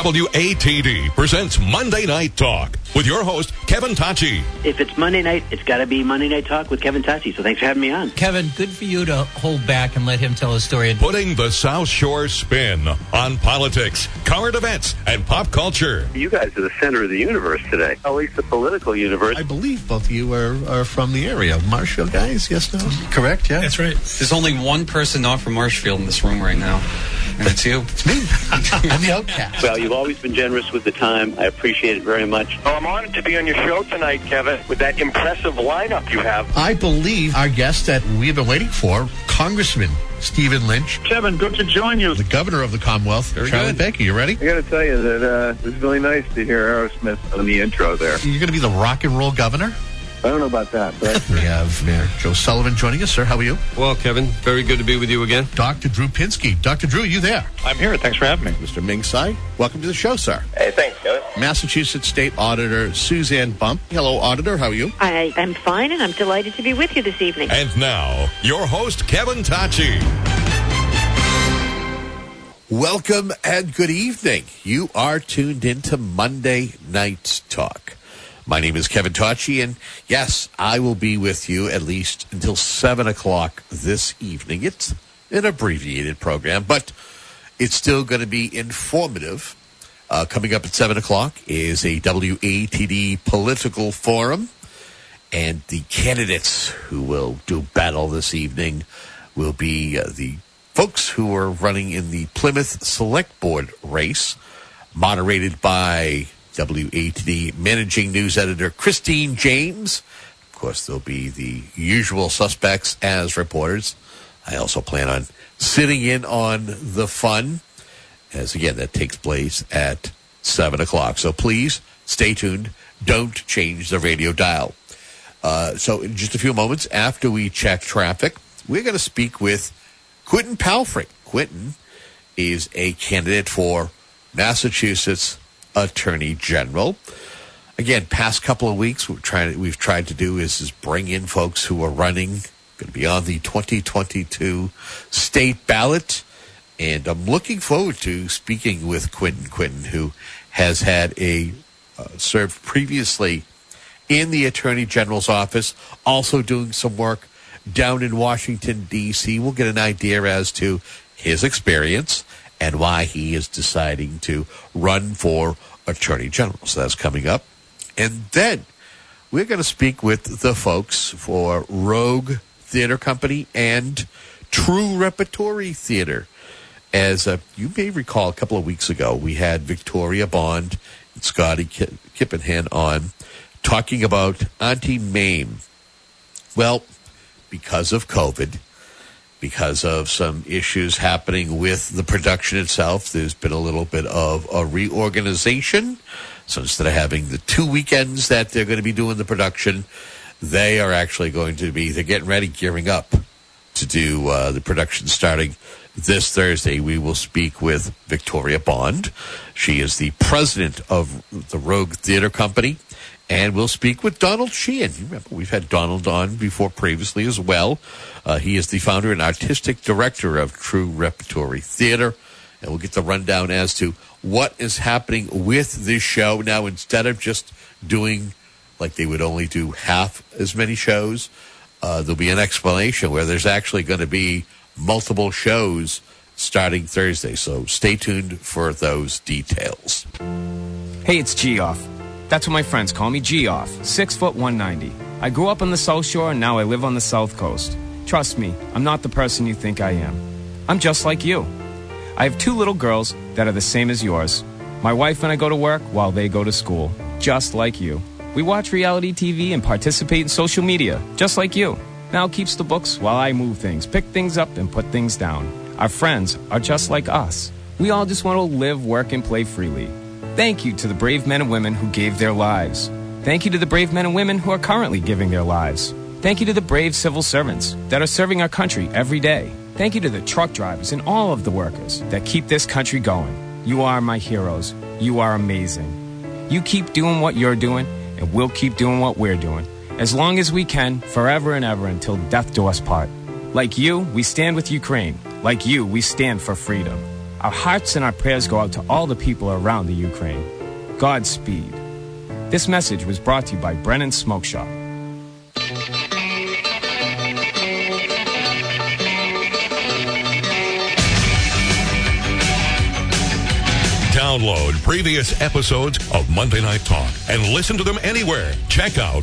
WATD presents Monday Night Talk with your host, Kevin Tachi. If it's Monday night, it's got to be Monday Night Talk with Kevin Tachi. So thanks for having me on. Kevin, good for you to hold back and let him tell his story. Putting the South Shore spin on politics, current events, and pop culture. You guys are the center of the universe today, at least the political universe. I believe both of you are from the area. Marshfield guys, yes, no? Correct, yeah? That's right. There's only one person not from Marshfield in this room right now, and it's you. It's me. I'm the outcast. Well, you've always been generous with the time. I appreciate it very much. Well, I'm honored to be on your show tonight, Kevin, with that impressive lineup you have. I believe our guest that we've been waiting for, Congressman Stephen Lynch. Kevin, good to join you. The governor of the Commonwealth, Charlie Baker. You ready? I got to tell you that it was really nice to hear Aerosmith on the intro there. You're going to be the rock and roll governor? I don't know about that, but... We have Mayor Joe Sullivan joining us. Sir, how are you? Well, Kevin, very good to be with you again. Dr. Drew Pinsky. Dr. Drew, you there? I'm here. Thanks for having me. Mr. Ming Tsai, welcome to the show, sir. Hey, thanks, Kevin. Massachusetts State Auditor Suzanne Bump. Hello, Auditor. How are you? I am fine, and I'm delighted to be with you this evening. And now, your host, Kevin Tachi. Welcome and good evening. You are tuned into Monday Night Talk. My name is Kevin Tachi, and yes, I will be with you at least until 7 o'clock this evening. It's an abbreviated program, but it's still going to be informative. Coming up at 7 o'clock is a WATD political forum, and the candidates who will do battle this evening will be the folks who are running in the Plymouth Select Board race, moderated by WATD Managing News Editor Christine James. Of course, there'll be the usual suspects as reporters. I also plan on sitting in on the fun, as again, that takes place at 7 o'clock. So please stay tuned. Don't change the radio dial. So in just a few moments after we check traffic, we're going to speak with Quentin Palfrey. Quentin is a candidate for Massachusetts Attorney General. Again, past couple of weeks, we've tried to do is bring in folks who are running, going to be on the 2022 state ballot. And I'm looking forward to speaking with Quentin, who has had served previously in the Attorney General's office, also doing some work down in Washington, D.C. We'll get an idea as to his experience and why he is deciding to run for Attorney General. So that's coming up. And then we're going to speak with the folks for Rogue Theater Company and True Repertory Theater. As you may recall, a couple of weeks ago, we had Victoria Bond and Scotty Kippenhan on talking about Auntie Mame. Well, because of COVID, because of some issues happening with the production itself, there's been a little bit of a reorganization. So instead of having the 2 weekends that they're going to be doing the production, they are actually going to be, they're getting ready, gearing up to do the production starting this Thursday. We will speak with Victoria Bond. She is the president of the Rogue Theater Company. And we'll speak with Donald Sheehan. You remember, we've had Donald on before previously as well. He is the founder and artistic director of True Repertory Theater. And we'll get the rundown as to what is happening with this show. Now, instead of just doing like they would only do half as many shows, there'll be an explanation where there's actually going to be multiple shows starting Thursday. So stay tuned for those details. Hey, it's Geoff. That's what my friends call me, Geoff, 6 foot 190. I grew up on the South Shore, and now I live on the South Coast. Trust me, I'm not the person you think I am. I'm just like you. I have 2 little girls that are the same as yours. My wife and I go to work while they go to school, just like you. We watch reality TV and participate in social media, just like you. Mal keeps the books while I move things, pick things up, and put things down. Our friends are just like us. We all just want to live, work, and play freely. Thank you to the brave men and women who gave their lives. Thank you to the brave men and women who are currently giving their lives. Thank you to the brave civil servants that are serving our country every day. Thank you to the truck drivers and all of the workers that keep this country going. You are my heroes. You are amazing. You keep doing what you're doing, and we'll keep doing what we're doing. As long as we can, forever and ever, until death do us part. Like you, we stand with Ukraine. Like you, we stand for freedom. Our hearts and our prayers go out to all the people around the Ukraine. Godspeed. This message was brought to you by Brennan Smoke Shop. Download previous episodes of Monday Night Talk and listen to them anywhere. Check out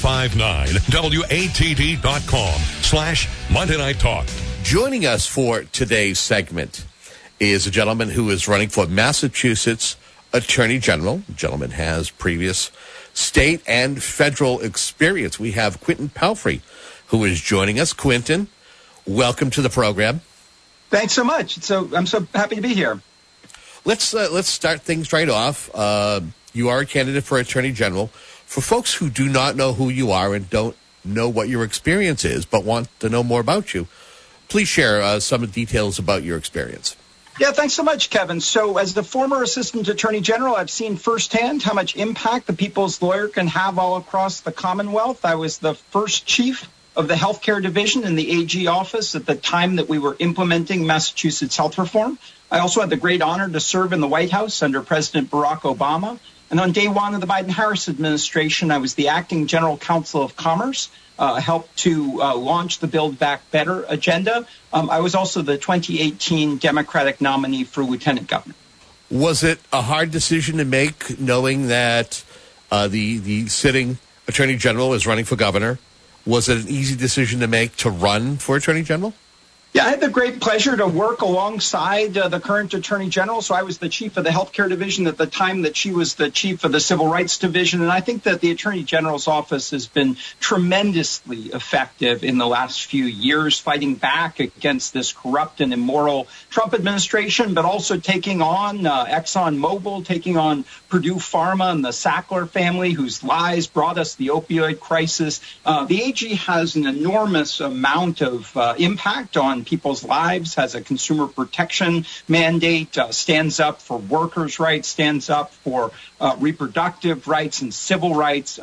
959watt.com/Monday Night Talk. Joining us for today's segment is a gentleman who is running for Massachusetts Attorney General. The gentleman has previous state and federal experience. We have Quentin Palfrey, who is joining us. Quentin, welcome to the program. Thanks so much. I'm so happy to be here. Let's start things right off. You are a candidate for Attorney General. For folks who do not know who you are and don't know what your experience is, but want to know more about you, please share some details about your experience. Yeah, thanks so much, Kevin. So as the former Assistant Attorney General, I've seen firsthand how much impact the people's lawyer can have all across the Commonwealth. I was the first chief of the healthcare division in the AG office at the time that we were implementing Massachusetts health reform. I also had the great honor to serve in the White House under President Barack Obama. And on day one of the Biden-Harris administration, I was the acting general counsel of commerce, helped to launch the Build Back Better agenda. I was also the 2018 Democratic nominee for lieutenant governor. Was it a hard decision to make, knowing that the sitting attorney general is running for governor? Was it an easy decision to make to run for attorney general? Yeah, I had the great pleasure to work alongside the current Attorney General. So I was the chief of the healthcare division at the time that she was the chief of the civil rights division. And I think that the Attorney General's office has been tremendously effective in the last few years, fighting back against this corrupt and immoral Trump administration, but also taking on ExxonMobil, taking on Purdue Pharma and the Sackler family, whose lies brought us the opioid crisis. The AG has an enormous amount of impact on people's lives, has a consumer protection mandate, stands up for workers' rights, stands up for reproductive rights and civil rights.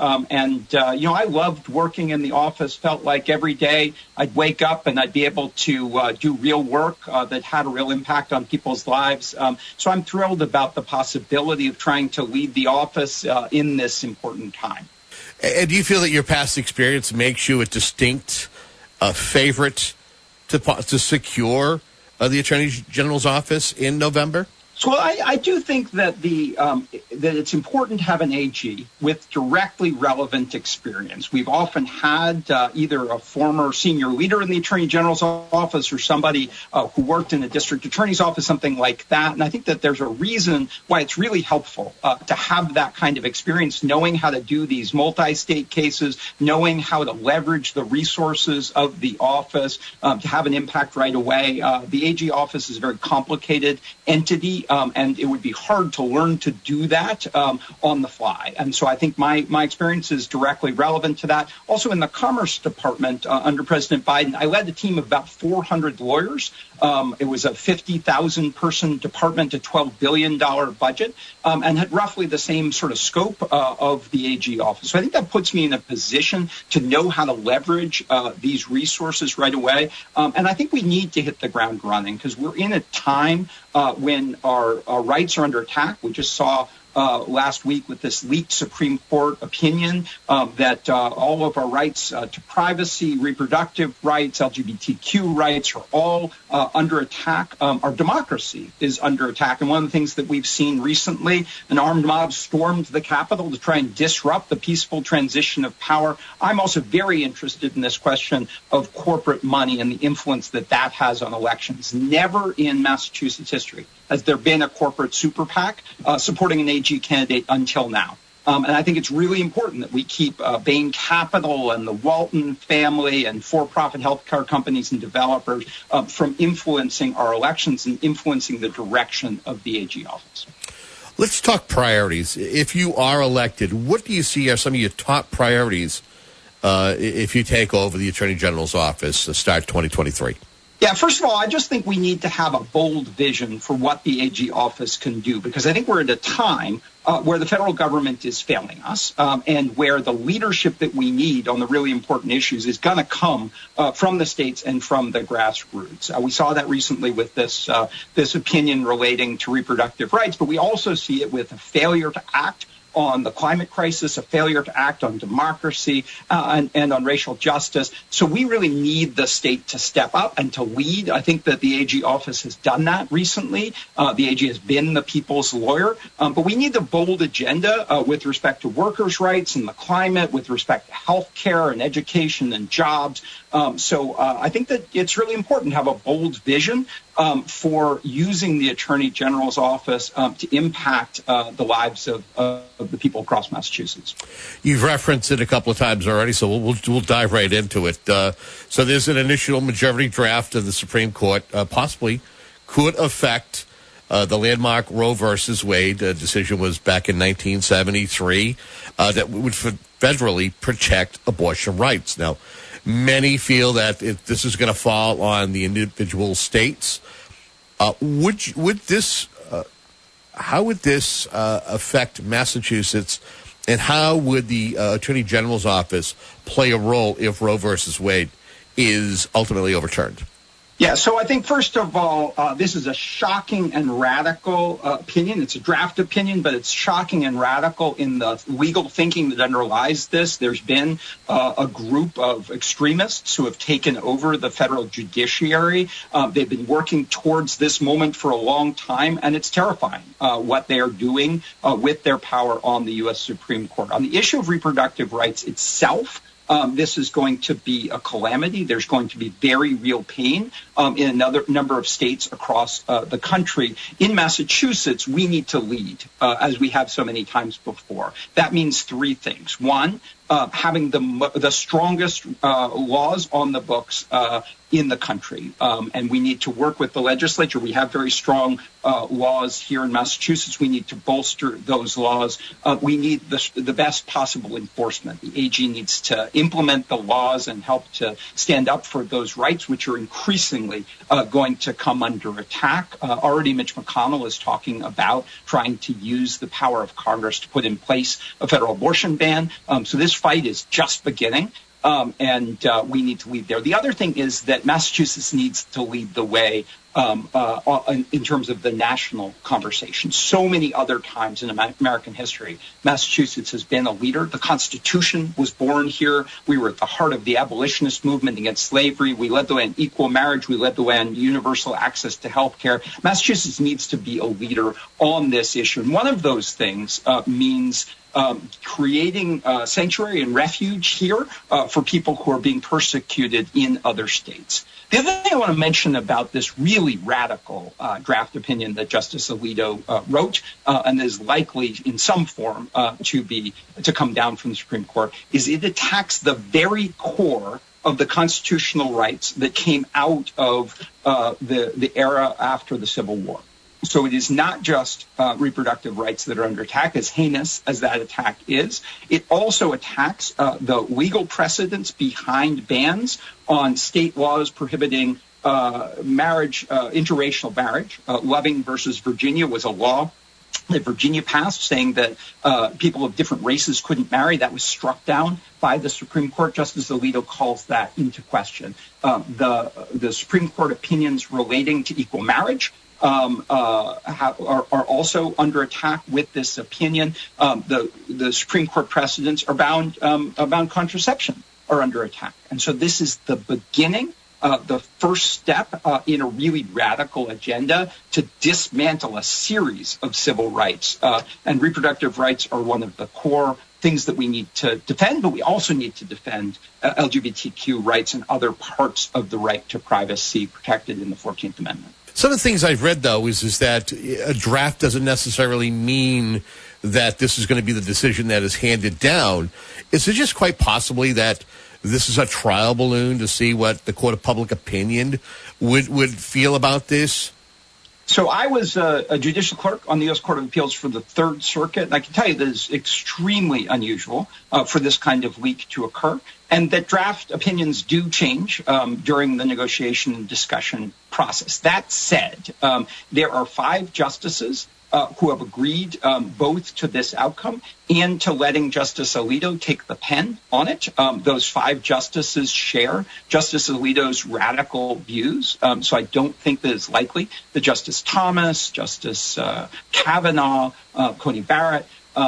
I loved working in the office, felt like every day I'd wake up and I'd be able to do real work that had a real impact on people's lives. So I'm thrilled about the possibility of trying to lead the office in this important time. And do you feel that your past experience makes you a distinct favorite to secure the Attorney General's office in November? So I do think that that it's important to have an AG with directly relevant experience. We've often had either a former senior leader in the Attorney General's office or somebody who worked in a district attorney's office, something like that. And I think that there's a reason why it's really helpful to have that kind of experience, knowing how to do these multi-state cases, knowing how to leverage the resources of the office to have an impact right away. The AG office is a very complicated entity. And it would be hard to learn to do that on the fly. And so I think my experience is directly relevant to that. Also in the Commerce Department under President Biden, I led a team of about 400 lawyers. It was a 50,000-person department, a $12 billion budget, and had roughly the same sort of scope of the AG office. So I think that puts me in a position to know how to leverage these resources right away. And I think we need to hit the ground running because we're in a time when our rights are under attack. We just saw last week with this leaked Supreme Court opinion that all of our rights to privacy, reproductive rights, LGBTQ rights are all under attack. Our democracy is under attack. And one of the things that we've seen recently, an armed mob stormed the Capitol to try and disrupt the peaceful transition of power. I'm also very interested in this question of corporate money and the influence that has on elections. Never in Massachusetts history has there been a corporate super PAC supporting an AG candidate until now. And I think it's really important that we keep Bain Capital and the Walton family and for-profit healthcare companies and developers from influencing our elections and influencing the direction of the AG office. Let's talk priorities. If you are elected, what do you see are some of your top priorities if you take over the Attorney General's office to start 2023? Yeah, first of all, I just think we need to have a bold vision for what the AG office can do, because I think we're at a time where the federal government is failing us, and where the leadership that we need on the really important issues is going to come from the states and from the grassroots. We saw that recently with this opinion relating to reproductive rights, but we also see it with a failure to act on the climate crisis, a failure to act on democracy and on racial justice. So we really need the state to step up and to lead. I think that the AG office has done that recently. The AG has been the people's lawyer. But we need a bold agenda with respect to workers' rights and the climate, with respect to health care and education and jobs. So I think that it's really important to have a bold vision for using the Attorney General's office to impact the lives of the people across Massachusetts. You've referenced it a couple of times already, so we'll dive right into it. So there's an initial majority draft of the Supreme Court, possibly could affect the landmark Roe versus Wade decision was back in 1973 that would federally protect abortion rights. Now, many feel that this is going to fall on the individual states. How would this affect Massachusetts, and how would the Attorney General's office play a role if Roe versus Wade is ultimately overturned? Yeah, so I think, first of all, this is a shocking and radical opinion. It's a draft opinion, but it's shocking and radical in the legal thinking that underlies this. There's been a group of extremists who have taken over the federal judiciary. They've been working towards this moment for a long time, and it's terrifying what they are doing with their power on the U.S. Supreme Court. On the issue of reproductive rights itself, this is going to be a calamity. There's going to be very real pain in another number of states across the country. In Massachusetts, we need to lead, as we have so many times before. That means three things. One, having the strongest laws on the books in the country. And we need to work with the legislature. We have very strong laws here in Massachusetts. We need to bolster those laws. We need the best possible enforcement. The AG needs to implement the laws and help to stand up for those rights, which are increasingly going to come under attack. Already Mitch McConnell is talking about trying to use the power of Congress to put in place a federal abortion ban. So this fight is just beginning. And we need to lead there. The other thing is that Massachusetts needs to lead the way in terms of the national conversation. So many other times in American history, Massachusetts has been a leader. The Constitution was born here. We were at the heart of the abolitionist movement against slavery. We led the way on equal marriage. We led the way on universal access to health care. Massachusetts needs to be a leader on this issue. And one of those things means creating sanctuary and refuge here for people who are being persecuted in other states. The other thing I want to mention about this really radical draft opinion that Justice Alito wrote, and is likely in some form to come down from the Supreme Court, is it attacks the very core of the constitutional rights that came out of the era after the Civil War. So it is not just reproductive rights that are under attack, as heinous as that attack is. It also attacks the legal precedents behind bans on state laws prohibiting marriage, interracial marriage. Loving versus Virginia was a law that Virginia passed saying that people of different races couldn't marry. That was struck down by the Supreme Court. Justice Alito calls that into question. The Supreme Court opinions relating to equal marriage are also under attack with this opinion. The Supreme Court precedents about contraception are under attack. And so this is the beginning, the first step in a really radical agenda to dismantle a series of civil rights. And reproductive rights are one of the core things that we need to defend, but we also need to defend LGBTQ rights and other parts of the right to privacy protected in the 14th Amendment. Some of the things I've read, though, is that a draft doesn't necessarily mean that this is going to be the decision that is handed down. Is it just quite possibly that this is a trial balloon to see what the court of public opinion would feel about this? So I was a judicial clerk on the U.S. Court of Appeals for the Third Circuit, and I can tell you that is extremely unusual for this kind of leak to occur, and that draft opinions do change during the negotiation and discussion process. That said, there are 5 justices who have agreed both to this outcome and to letting Justice Alito take the pen on it. Those 5 justices share Justice Alito's radical views, so I don't think that it's likely that Justice Thomas, Justice Kavanaugh, Coney Barrett,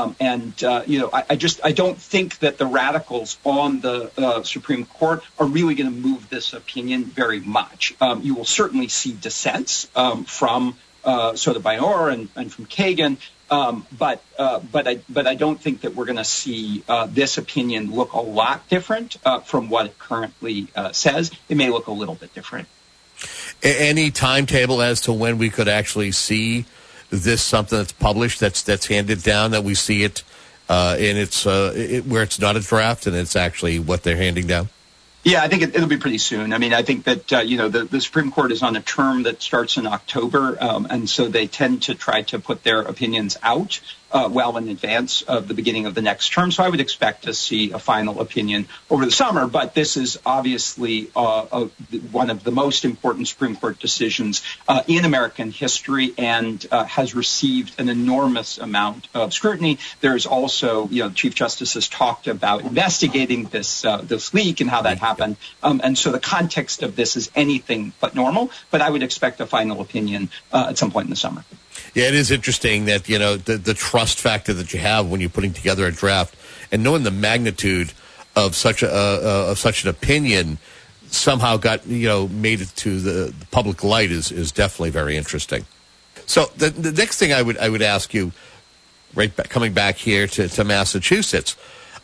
I don't think that the radicals on the Supreme Court are really going to move this opinion very much. You will certainly see dissents from Sotomayor and from Kagan, but I don't think that we're going to see this opinion look a lot different from what it currently says. It may look a little bit different. Any timetable as to when we could actually see this, something that's published, that's handed down, that we see it in its where it's not a draft and it's actually what they're handing down? Yeah, I think it'll be pretty soon. I mean, I think that, the Supreme Court is on a term that starts in October, and so they tend to try to put their opinions out well in advance of the beginning of the next term. So I would expect to see a final opinion over the summer. But this is obviously one of the most important Supreme Court decisions in American history and has received an enormous amount of scrutiny. There's also, the Chief Justice has talked about investigating this leak and how that happened. And so the context of this is anything but normal. But I would expect a final opinion at some point in the summer. Yeah, it is interesting that, the trust factor that you have when you're putting together a draft and knowing the magnitude of such an opinion somehow got, made it to the public light is definitely very interesting. So the next thing I would ask you, coming back here to Massachusetts,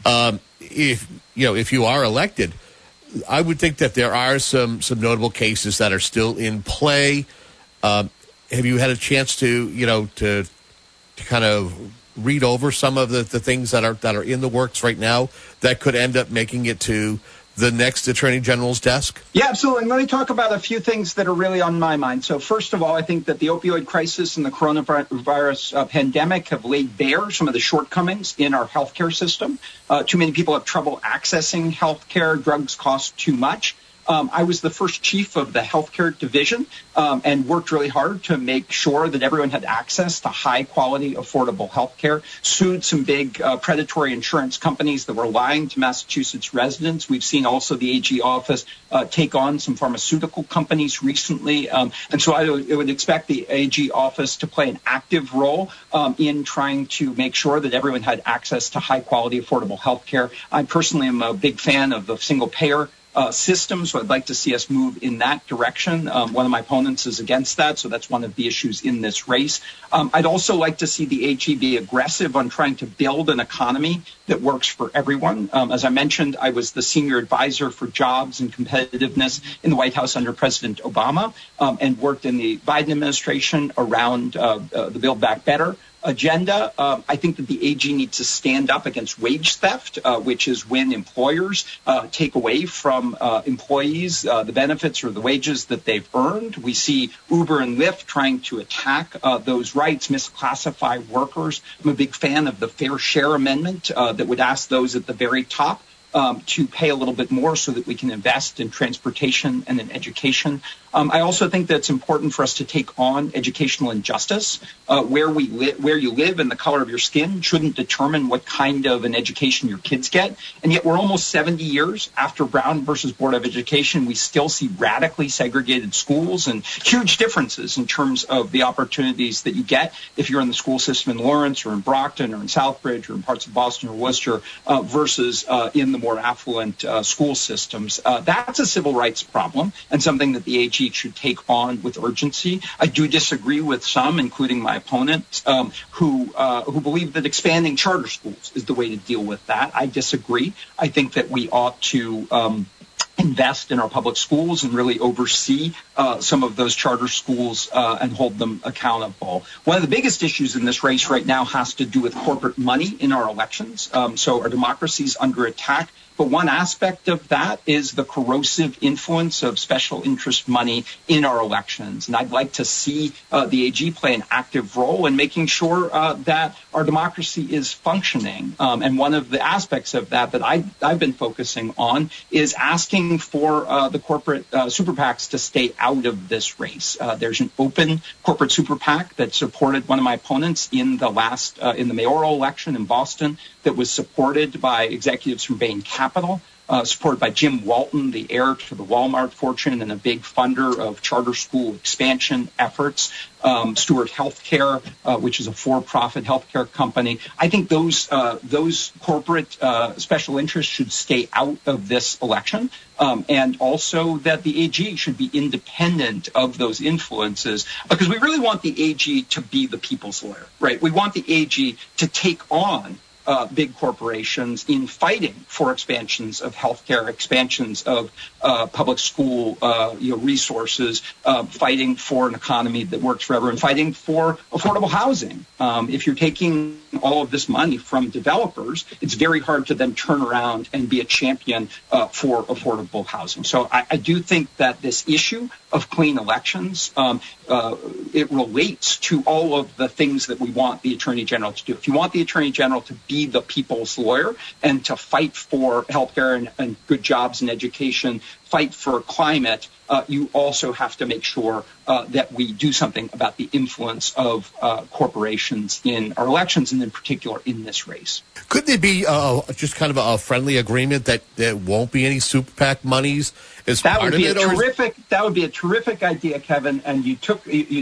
if you are elected, I would think that there are some notable cases that are still in play. Have you had a chance to kind of read over some of the things that are in the works right now that could end up making it to the next Attorney General's desk? Yeah, absolutely. And let me talk about a few things that are really on my mind. So first of all, I think that the opioid crisis and the coronavirus pandemic have laid bare some of the shortcomings in our healthcare system. Too many people have trouble accessing healthcare. Drugs cost too much. I was the first chief of the healthcare division and worked really hard to make sure that everyone had access to high-quality, affordable healthcare, sued some big predatory insurance companies that were lying to Massachusetts residents. We've seen also the AG office take on some pharmaceutical companies recently. And so I would expect the AG office to play an active role in trying to make sure that everyone had access to high-quality, affordable healthcare. I personally am a big fan of the single-payer system, so I'd like to see us move in that direction. One of my opponents is against that, so that's one of the issues in this race. I'd also like to see the AG be aggressive on trying to build an economy that works for everyone. As I mentioned, I was the senior advisor for jobs and competitiveness in the White House under President Obama and worked in the Biden administration around the Build Back Better agenda. I think that the AG needs to stand up against wage theft, which is when employers take away from employees the benefits or the wages that they've earned. We see Uber and Lyft trying to attack those rights, misclassify workers. I'm a big fan of the Fair Share Amendment that would ask those at the very top to pay a little bit more so that we can invest in transportation and in education. I also think that it's important for us to take on educational injustice. Where you live and the color of your skin shouldn't determine what kind of an education your kids get. And yet we're almost 70 years after Brown versus Board of Education. We still see radically segregated schools and huge differences in terms of the opportunities that you get if you're in the school system in Lawrence or in Brockton or in Southbridge or in parts of Boston or Worcester versus in the more affluent school systems. That's a civil rights problem and something that the AG should take on with urgency. I do disagree with some, including my opponent, who believe that expanding charter schools is the way to deal with that. I disagree. I think that we ought to invest in our public schools and really oversee some of those charter schools and hold them accountable. One of the biggest issues in this race right now has to do with corporate money in our elections. So our democracy is under attack But one aspect of that is the corrosive influence of special interest money in our elections. And I'd like to see the AG play an active role in making sure that our democracy is functioning. And one of the aspects of that I've been focusing on is asking for the corporate super PACs to stay out of this race. There's an open corporate super PAC that supported one of my opponents in the mayoral election in Boston that was supported by executives from Bain Capital, supported by Jim Walton, the heir to the Walmart fortune and a big funder of charter school expansion efforts, Stewart Healthcare, which is a for-profit healthcare company. I think those corporate special interests should stay out of this election, and also that the AG should be independent of those influences, because we really want the AG to be the people's lawyer, right? We want the AG to take on big corporations in fighting for expansions of healthcare, expansions of public school resources, fighting for an economy that works for everyone, fighting for affordable housing. If you're taking all of this money from developers, it's very hard to then turn around and be a champion for affordable housing. So I do think that this issue of clean elections, it relates to all of the things that we want the Attorney General to do. If you want the Attorney General to be the people's lawyer and to fight for healthcare and good jobs and education, fight for climate, you also have to make sure that we do something about the influence of corporations in our elections, and in particular in this race. Could there be just kind of a friendly agreement that there won't be any super PAC monies as that part would be of it? That would be a terrific idea, Kevin, and you took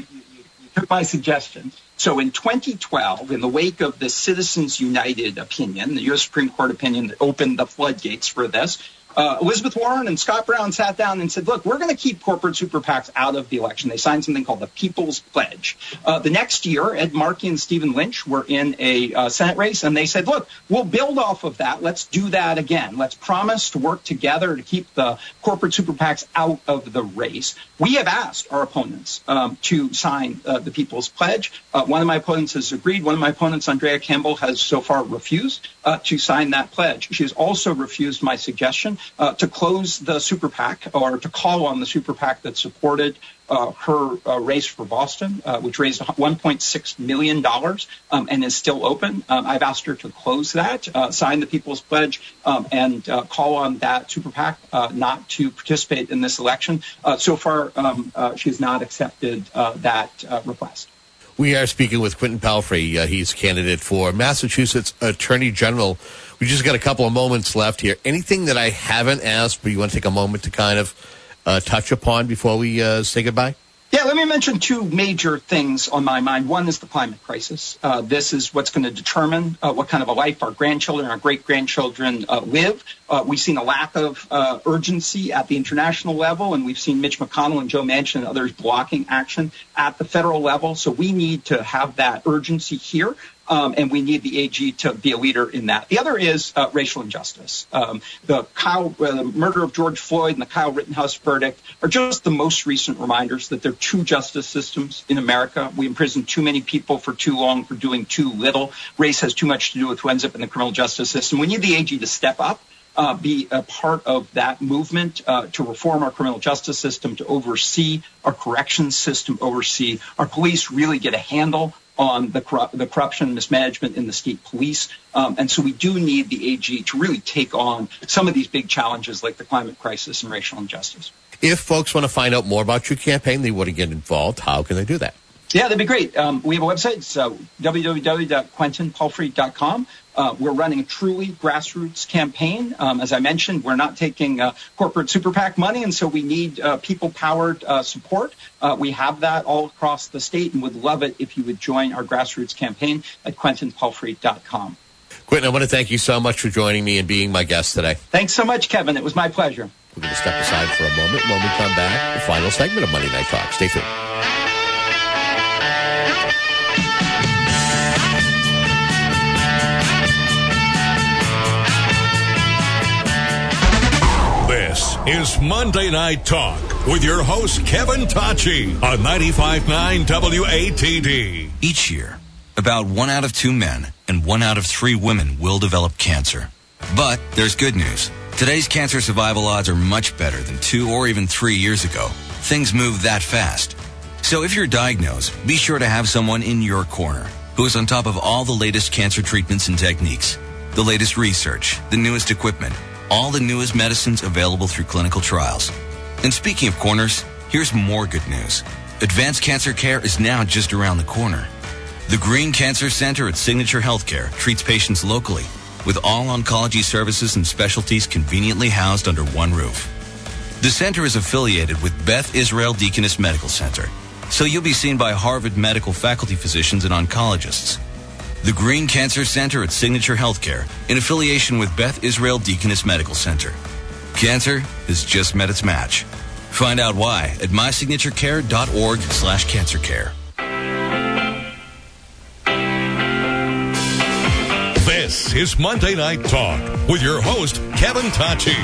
my suggestion. So in 2012, in the wake of the Citizens United opinion, the U.S. Supreme Court opinion that opened the floodgates for this, Elizabeth Warren and Scott Brown sat down and said, look, we're going to keep corporate super PACs out of the election. They signed something called the People's Pledge. The next year, Ed Markey and Stephen Lynch were in a Senate race, and they said, look, we'll build off of that. Let's do that again. Let's promise to work together to keep the corporate super PACs out of the race. We have asked our opponents to sign the People's Pledge. One of my opponents has agreed. One of my opponents, Andrea Campbell, has so far refused to sign that pledge. She has also refused my suggestion to close the super PAC, or to call on the super PAC that supported her race for Boston, which raised $1.6 million and is still open. I've asked her to close that, sign the People's Pledge, and call on that super PAC not to participate in this election. So far, she has not accepted that request. We are speaking with Quentin Palfrey. He's candidate for Massachusetts Attorney General. We just got a couple of moments left here. Anything that I haven't asked, but you want to take a moment to kind of touch upon before we say goodbye? Yeah, let me mention two major things on my mind. One is the climate crisis. This is what's going to determine what kind of a life our grandchildren, our great-grandchildren live. We've seen a lack of urgency at the international level, and we've seen Mitch McConnell and Joe Manchin and others blocking action at the federal level. So we need to have that urgency here. And we need the AG to be a leader in that. The other is racial injustice. The murder of George Floyd and the Kyle Rittenhouse verdict are just the most recent reminders that there are two justice systems in America. We imprison too many people for too long for doing too little. Race has too much to do with who ends up in the criminal justice system. We need the AG to step up. Be a part of that movement to reform our criminal justice system, to oversee our corrections system, oversee our police, really get a handle on the corruption and mismanagement in the state police. And so we do need the AG to really take on some of these big challenges like the climate crisis and racial injustice. If folks want to find out more about your campaign, they want to get involved, how can they do that? Yeah, that'd be great. We have a website. It's www.quentinpalfrey.com. We're running a truly grassroots campaign. As I mentioned, we're not taking corporate super PAC money, and so we need people-powered support. We have that all across the state, and would love it if you would join our grassroots campaign at quentinpalfrey.com. Quentin, I want to thank you so much for joining me and being my guest today. Thanks so much, Kevin. It was my pleasure. We're going to step aside for a moment. When we come back, the final segment of Monday Night Talk. Stay tuned. This is Monday Night Talk with your host, Kevin Tocci, on 95.9 WATD. Each year, about 1 out of 2 men and 1 out of 3 women will develop cancer. But there's good news. Today's cancer survival odds are much better than 2 or even 3 years ago. Things move that fast. So if you're diagnosed, be sure to have someone in your corner who is on top of all the latest cancer treatments and techniques, the latest research, the newest equipment, all the newest medicines available through clinical trials. And speaking of corners, here's more good news. Advanced Cancer Care is now just around the corner. The Green Cancer Center at Signature Healthcare treats patients locally with all oncology services and specialties conveniently housed under one roof. The center is affiliated with Beth Israel Deaconess Medical Center, so you'll be seen by Harvard medical faculty physicians and oncologists. The Green Cancer Center at Signature Healthcare, in affiliation with Beth Israel Deaconess Medical Center. Cancer has just met its match. Find out why at mysignaturecare.org/cancercare. This is Monday Night Talk with your host, Kevin Tachi.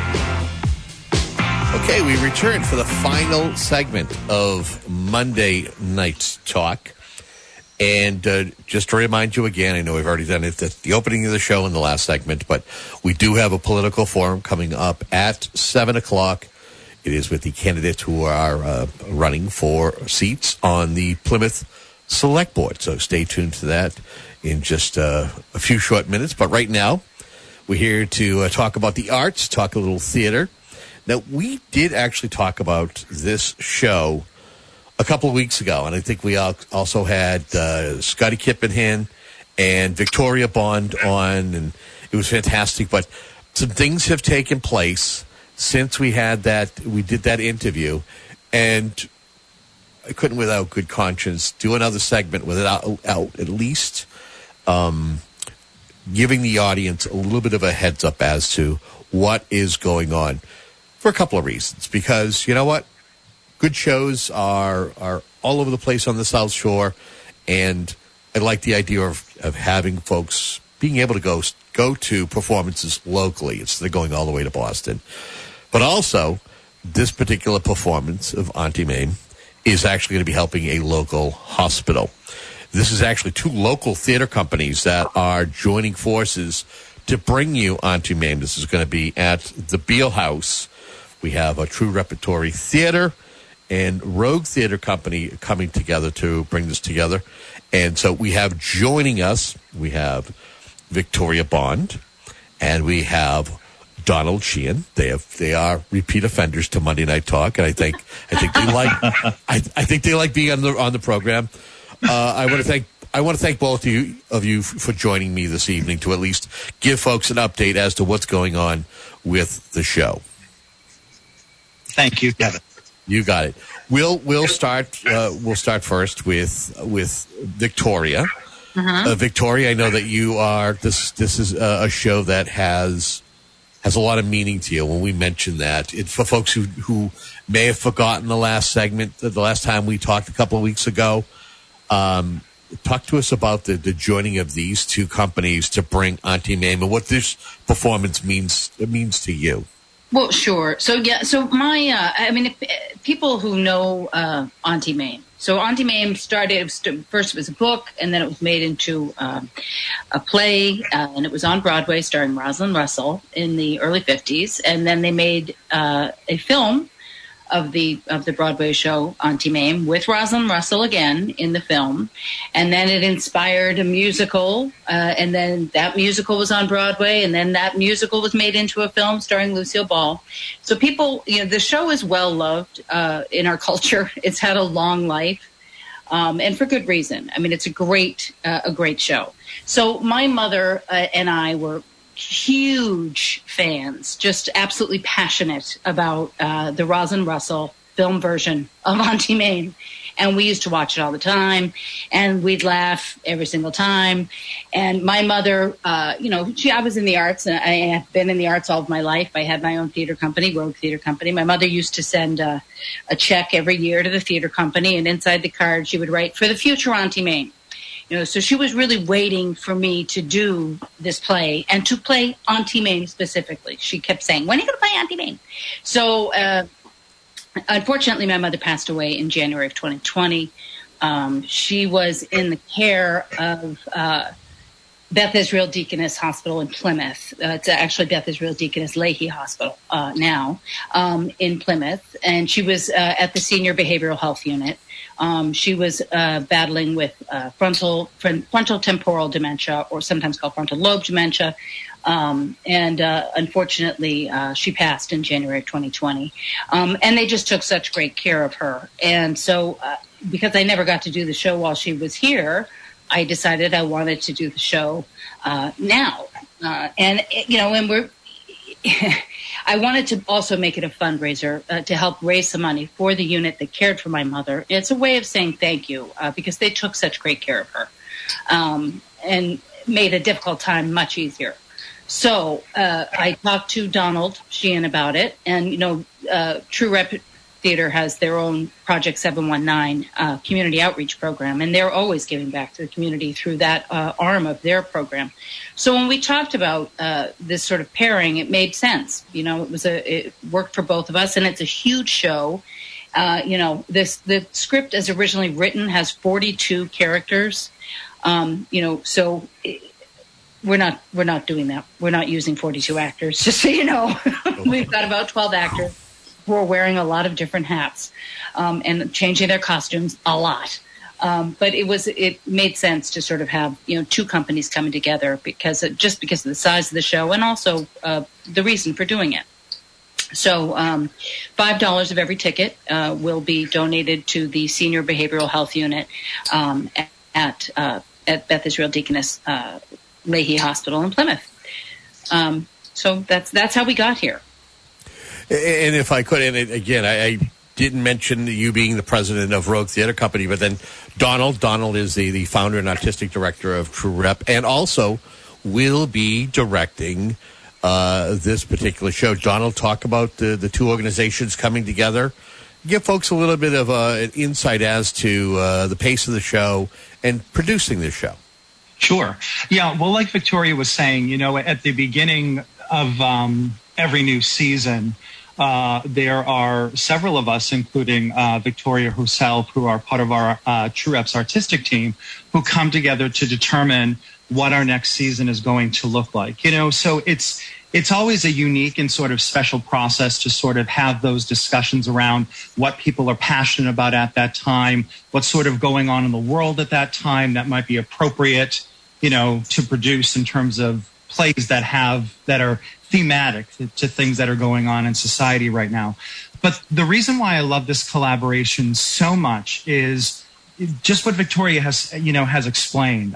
Okay, we return for the final segment of Monday Night's Talk. And just to remind you again, I know we've already done it at the opening of the show in the last segment, but we do have a political forum coming up at 7 o'clock. It is with the candidates who are running for seats on the Plymouth Select Board. So stay tuned to that in just a few short minutes. But right now, we're here to talk about the arts, talk a little theater. Now, we did actually talk about this show a couple of weeks ago, and I think we also had Scotty Kippenhan and Victoria Bond on, and it was fantastic. But some things have taken place since we did that interview, and I couldn't, without good conscience, do another segment without at least giving the audience a little bit of a heads up as to what is going on, for a couple of reasons. Because, you know what? Good shows are all over the place on the South Shore, and I like the idea of having folks being able to go to performances locally instead of going all the way to Boston. But also, this particular performance of Auntie Mame is actually going to be helping a local hospital. This is actually 2 local theater companies that are joining forces to bring you Auntie Mame. This is going to be at the Beale House. We have a True Repertory Theater and Rogue Theater Company coming together to bring this together. And so we have joining us, we have Victoria Bond, and we have Donald Sheehan. They are repeat offenders to Monday Night Talk, and I think they like being on the program. I want to thank both of you for joining me this evening to at least give folks an update as to what's going on with the show. Thank you, Kevin. You got it. We'll start first with Victoria. Victoria, I know that you are. This is a show that has a lot of meaning to you. When we mention that, for folks who may have forgotten the last segment, the last time we talked a couple of weeks ago, talk to us about the joining of these 2 companies to bring Auntie Mame and what this performance means to you. Well, sure. So people who know Auntie Mame. So Auntie Mame started, first it was a book, and then it was made into a play, and it was on Broadway starring Rosalind Russell in the early 50s. And then they made a film of the Broadway show Auntie Mame with Rosalind Russell again in the film. And then it inspired a musical, and then that musical was on Broadway, and then that musical was made into a film starring Lucille Ball. So people, the show is well loved in our culture. It's had a long life, and for good reason. I mean, it's a great show. So my mother and I were huge fans, just absolutely passionate about the Rosalind Russell film version of Auntie Mame. And we used to watch it all the time, and we'd laugh every single time. And my mother, I was in the arts, and I have been in the arts all of my life. I had my own theater company, Rogue Theater Company. My mother used to send a check every year to the theater company, and inside the card she would write, "For the future Auntie Mame." So she was really waiting for me to do this play and to play Auntie Mame specifically. She kept saying, "When are you going to play Auntie Mame?" So, unfortunately, my mother passed away in January of 2020. She was in the care of Beth Israel Deaconess Hospital in Plymouth. It's actually Beth Israel Deaconess Leahy Hospital now in Plymouth. And she was at the Senior Behavioral Health Unit. She was battling with frontal temporal dementia, or sometimes called frontal lobe dementia. And unfortunately, she passed in January of 2020. And they just took such great care of her. And so because I never got to do the show while she was here, I decided I wanted to do the show now. And we're I wanted to also make it a fundraiser to help raise some money for the unit that cared for my mother. It's a way of saying thank you because they took such great care of her and made a difficult time much easier. So I talked to Donald Sheehan about it, and True Rep Theater has their own Project 719 community outreach program, and they're always giving back to the community through that arm of their program. So when we talked about this sort of pairing, it made sense. It worked for both of us, and it's a huge show. The script as originally written has 42 characters. So we're not doing that. We're not using 42 actors, just so you know. We've got about 12 actors who are wearing a lot of different hats and changing their costumes a lot. But it made sense to sort of have, two companies coming together because of the size of the show and also the reason for doing it. So $5 of every ticket will be donated to the Senior Behavioral Health Unit at Beth Israel Deaconess Leahy Hospital in Plymouth. So that's how we got here. And if I could, and again, I didn't mention you being the president of Rogue Theater Company, but then Donald is the founder and artistic director of True Rep, and also will be directing this particular show. Donald, talk about the two organizations coming together. Give folks a little bit of an insight as to the pace of the show and producing this show. Sure. Yeah, well, like Victoria was saying, at the beginning of every new season, there are several of us, including Victoria herself, who are part of our True Reps artistic team, who come together to determine what our next season is going to look like. So it's always a unique and sort of special process to sort of have those discussions around what people are passionate about at that time, what's sort of going on in the world at that time that might be appropriate, to produce in terms of plays that are thematic to things that are going on in society right now. But the reason why I love this collaboration so much is just what Victoria has explained.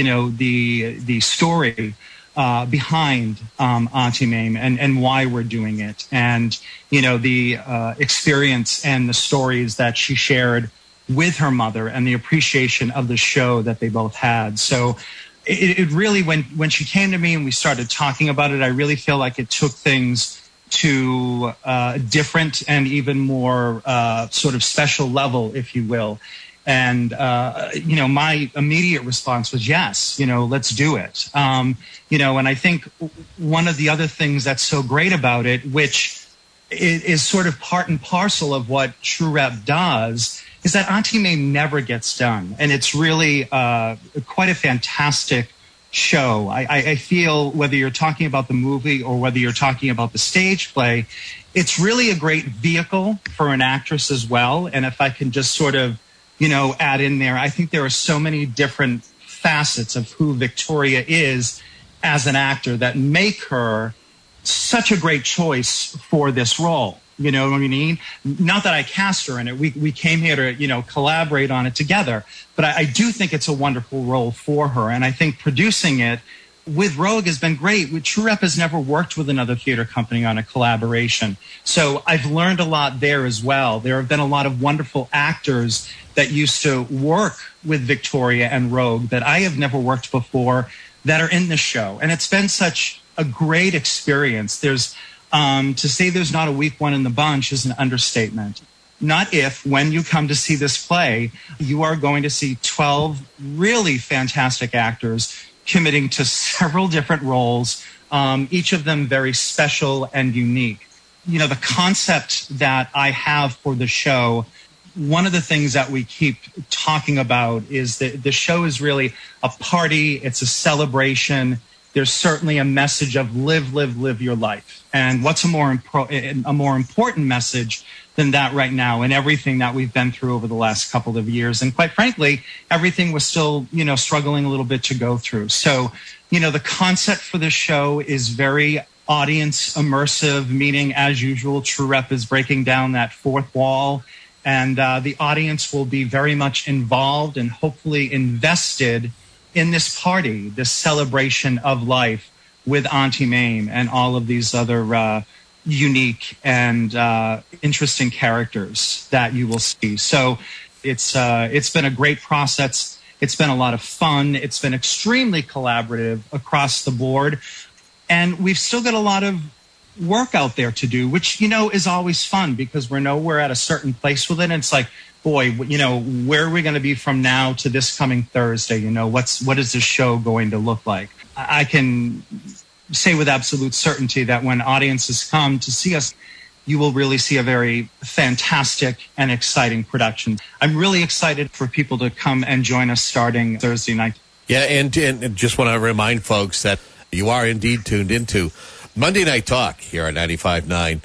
The story behind Auntie Mame and why we're doing it, and the experience and the stories that she shared with her mother, and the appreciation of the show that they both had. So it really, when she came to me and we started talking about it, I really feel like it took things to a different and even more sort of special level, if you will. And, my immediate response was, yes, let's do it. And I think one of the other things that's so great about it, which is sort of part and parcel of what True Rep does, is that Auntie Mame never gets done. And it's really quite a fantastic show. I feel whether you're talking about the movie or whether you're talking about the stage play, it's really a great vehicle for an actress as well. And if I can just sort of, add in there, I think there are so many different facets of who Victoria is as an actor that make her such a great choice for this role. You know what I mean? Not that I cast her in it. We came here to, collaborate on it together. But I do think it's a wonderful role for her. And I think producing it with Rogue has been great. True Rep has never worked with another theater company on a collaboration. So I've learned a lot there as well. There have been a lot of wonderful actors that used to work with Victoria and Rogue that I have never worked before that are in the show. And it's been such a great experience. There's to say there's not a weak one in the bunch is an understatement. Not if, when you come to see this play, you are going to see 12 really fantastic actors committing to several different roles, each of them very special and unique. The concept that I have for the show one of the things that we keep talking about is that the show is really a party. It's a celebration. There's certainly a message of live your life. And what's a more important message than that right now, and everything that we've been through over the last couple of years. And quite frankly, everything was still, struggling a little bit to go through. So, the concept for the show is very audience immersive, meaning as usual, True Rep is breaking down that fourth wall, and the audience will be very much involved and hopefully invested in this party, this celebration of life with Auntie Mame and all of these other unique and interesting characters that you will see. So it's been a great process. It's been a lot of fun. It's been extremely collaborative across the board. And we've still got a lot of work out there to do, which, is always fun because we're at a certain place with it. And it's like, boy, where are we going to be from now to this coming Thursday? What is this show going to look like? I can say with absolute certainty that when audiences come to see us, you will really see a very fantastic and exciting production. I'm really excited for people to come and join us starting Thursday night. Yeah, and just want to remind folks that you are indeed tuned into Monday Night Talk here at 95.9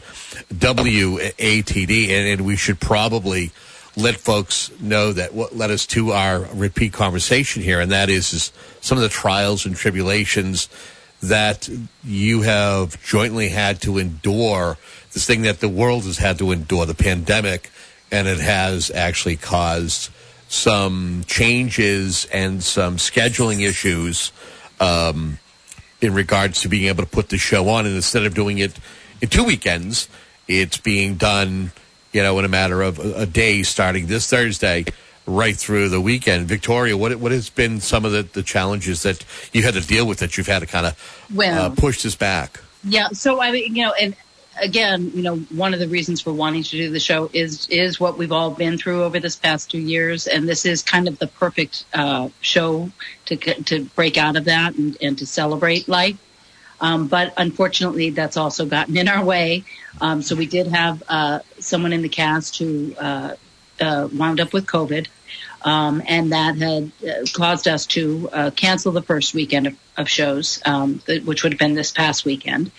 WATD, and we should probably let folks know that what led us to our repeat conversation here, and that is some of the trials and tribulations that you have jointly had to endure, this thing that the world has had to endure, the pandemic, and it has actually caused some changes and some scheduling issues in regards to being able to put the show on. And instead of doing it in 2 weekends, it's being done, in a matter of a day starting this Thursday right through the weekend. Victoria, what has been some of the challenges that you had to deal with, that you've had to kind of push this back? Yeah, so and again, one of the reasons for wanting to do the show is what we've all been through over this past 2 years, and this is kind of the perfect show to break out of that and to celebrate life. But unfortunately, that's also gotten in our way. So we did have someone in the cast who wound up with COVID, and that had caused us to cancel the first weekend of shows, which would have been this past weekend,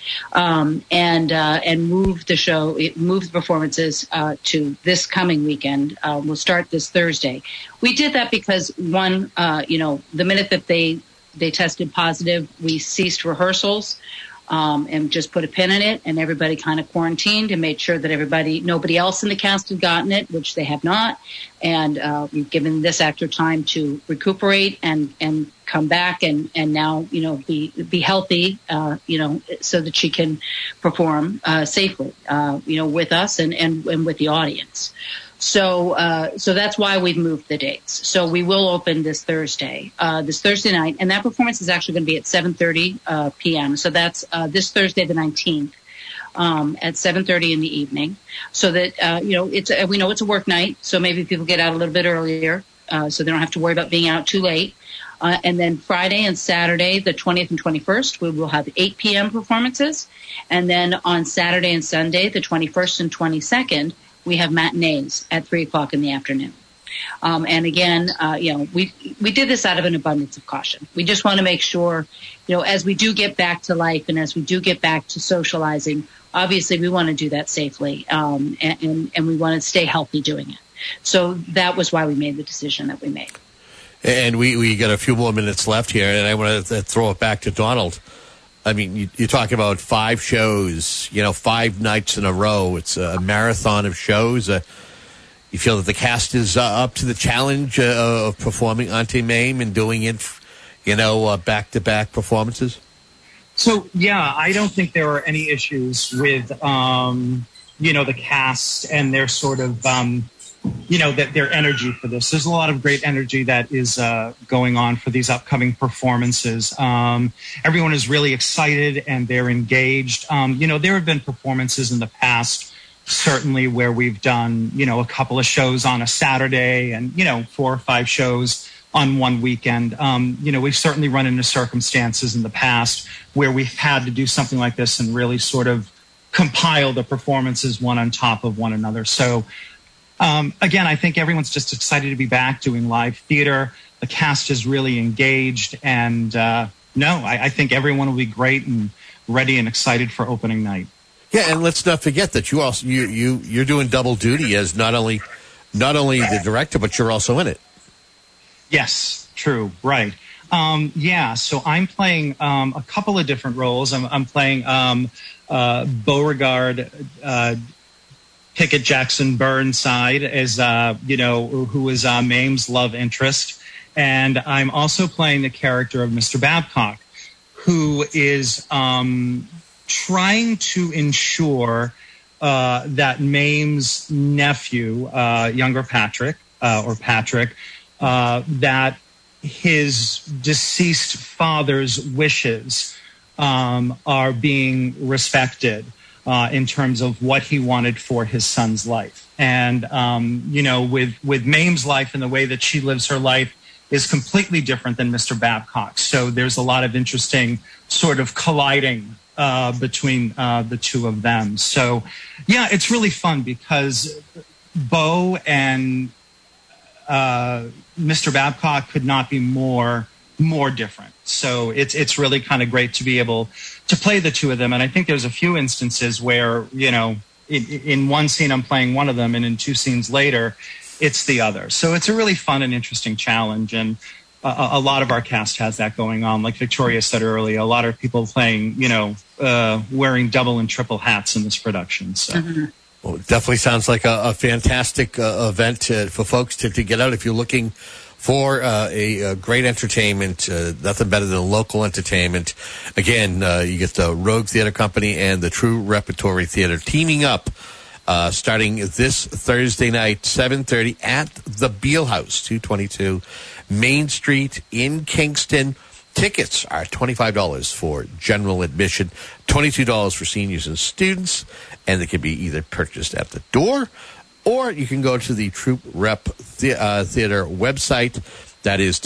and move the performances to this coming weekend. We'll start this Thursday. We did that because one, the minute that they tested positive, we ceased rehearsals. And just put a pin in it, and everybody kind of quarantined and made sure that nobody else in the cast had gotten it, which they have not. And we've given this actor time to recuperate and come back and now, be healthy, so that she can perform safely, with us and with the audience. So that's why we've moved the dates. So we will open this Thursday night, and that performance is actually going to be at 7:30 p.m. So that's this Thursday, the 19th, at 7:30 in the evening. So that we know it's a work night, so maybe people get out a little bit earlier, so they don't have to worry about being out too late. And then Friday and Saturday, the 20th and 21st, we will have 8 p.m. performances, and then on Saturday and Sunday, the 21st and 22nd. We have matinees at 3:00 in the afternoon. And again, we did this out of an abundance of caution. We just want to make sure, as we do get back to life and as we do get back to socializing, obviously we want to do that safely, and we want to stay healthy doing it. So that was why we made the decision that we made. And we got a few more minutes left here, and I want to throw it back to Donald. I mean, you're talking about 5 shows, 5 nights in a row. It's a marathon of shows. You feel that the cast is up to the challenge of performing Auntie Mame and doing it, back-to-back performances? So, yeah, I don't think there are any issues with, the cast and their sort of, that their energy for this. There's a lot of great energy that is going on for these upcoming performances. Everyone is really excited and they're engaged. There have been performances in the past, certainly, where we've done, a couple of shows on a Saturday and, 4 or 5 shows on one weekend. We've certainly run into circumstances in the past where we've had to do something like this and really sort of compile the performances one on top of one another. So Again, I think everyone's just excited to be back doing live theater. The cast is really engaged, and I think everyone will be great and ready and excited for opening night. Yeah, and let's not forget that you also you're doing double duty as not only the director, but you're also in it. Yes, true, right. So I'm playing a couple of different roles. I'm playing Beauregard Pickett Jackson Burnside as who is Mame's love interest, and I'm also playing the character of Mr. Babcock, who is trying to ensure that Mame's nephew, younger Patrick, that his deceased father's wishes are being respected in terms of what he wanted for his son's life. And, with Mame's life and the way that she lives her life is completely different than Mr. Babcock's. So there's a lot of interesting sort of colliding between the two of them. So, yeah, it's really fun because Beau and Mr. Babcock could not be more different. So it's really kind of great to be able to play the two of them. And I think there's a few instances where, in one scene I'm playing one of them, and in two scenes later, it's the other. So it's a really fun and interesting challenge. And a lot of our cast has that going on. Like Victoria said earlier, a lot of people playing, wearing double and triple hats in this production. So. Mm-hmm. Well, it definitely sounds like a fantastic event for folks to get out. If you're looking for a great entertainment, nothing better than local entertainment. Again, you get the Rogue Theater Company and the True Repertory Theater teaming up starting this Thursday night, 7:30 at the Beale House, 222 Main Street in Kingston. Tickets are $25 for general admission, $22 for seniors and students, and they can be either purchased at the door or you can go to the Troop Rep Theater website. That is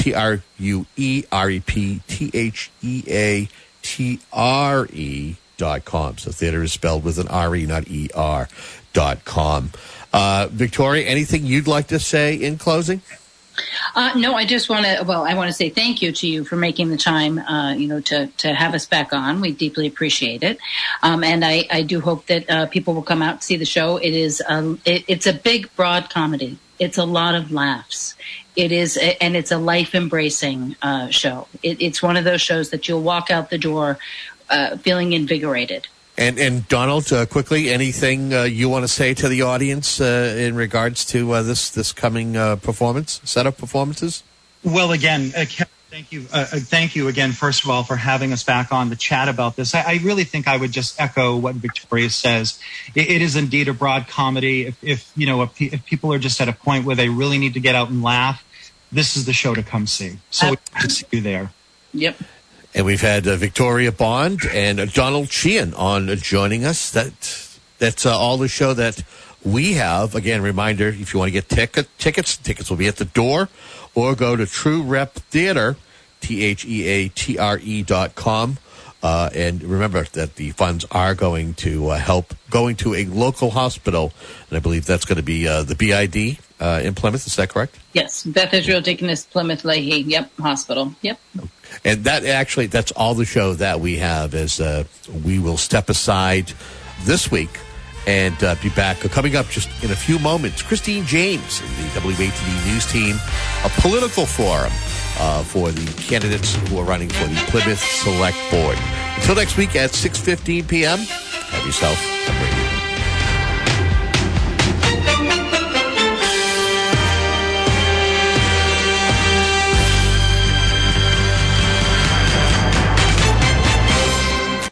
TRUEREPTHEATRE.com. So theater is spelled with an R-E, not E-R.com. Victoria, anything you'd like to say in closing? No, I just want to, I want to say thank you to you for making the time, to have us back on. We deeply appreciate it. And I do hope that people will come out and see the show. It is, it's a big, broad comedy. It's a lot of laughs. It is, and it's a life-embracing show. It's one of those shows that you'll walk out the door feeling invigorated. And Donald, quickly, anything you want to say to the audience in regards to this coming performance, set of performances? Well, again, thank you again, first of all, for having us back on to chat about this. I really think I would just echo what Victoria says. It is indeed a broad comedy. If people are just at a point where they really need to get out and laugh, this is the show to come see. So we hope to see you there. Yep. And we've had Victoria Bond and Donald Sheehan on joining us. That's all the show that we have. Again, reminder, if you want to get tickets will be at the door, or go to True Rep Theater, THEATRE.com. And remember that the funds are going to help going to a local hospital. And I believe that's going to be the BID in Plymouth. Is that correct? Yes. Beth Israel Deaconess Plymouth Leahy. Yep. Hospital. Yep. And that's all the show that we have. As we will step aside this week and be back. Coming up just in a few moments, Christine James and the WATD News team, a political forum for the candidates who are running for the Plymouth Select Board. Until next week at 6:15 p.m., have yourself a great